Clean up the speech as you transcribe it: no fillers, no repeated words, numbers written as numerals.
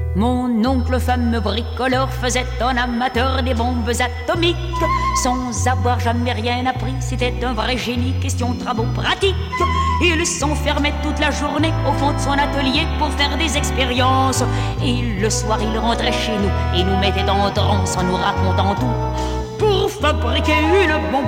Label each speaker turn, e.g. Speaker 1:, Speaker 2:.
Speaker 1: Mon oncle, fameux bricoleur, faisait un amateur des bombes atomiques. Sans avoir jamais rien appris, c'était un vrai génie, question de travaux pratiques. Il s'enfermait toute la journée au fond de son atelier pour faire des expériences. Et le soir, il rentrait chez nous et nous mettait en transe en nous racontant tout. Pour fabriquer une bombe